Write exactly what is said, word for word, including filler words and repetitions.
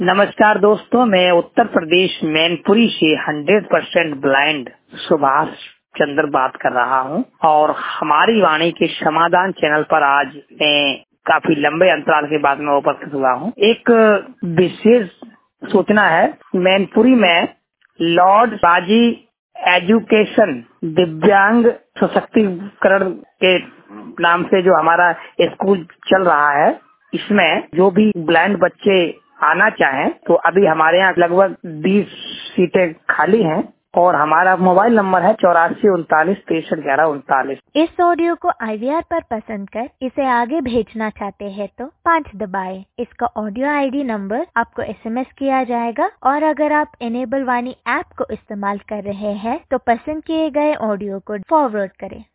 नमस्कार दोस्तों, मैं उत्तर प्रदेश मैनपुरी से hundred percent blind Subhash Chandra बात कर रहा हूं और हमारी वाणी के समाधान चैनल पर आज मैं काफी लंबे अंतराल के बाद में उपस्थित हुआ हूं। एक विशेष सूचना है, मैनपुरी में लॉर्ड बाजी एजुकेशन दिव्यांग सशक्तिकरण के नाम से जो हमारा स्कूल चल रहा है, इसमें जो भी ब्लाइंड बच्चे आना चाहें तो अभी हमारे यहाँ लगभग बीस सीटें खाली हैं और हमारा मोबाइल नंबर है चौरासी उनतालीस तिरसठ ग्यारह उनतालीस। इस ऑडियो को आई वी आर पर पसंद कर इसे आगे भेजना चाहते हैं तो पाँच दबाएं। इसका ऑडियो आई डी नंबर आपको एस एम एस किया जाएगा और अगर आप इनेबल वाणी ऐप को इस्तेमाल कर रहे हैं तो पसंद किए गए ऑडियो को फॉरवर्ड करें।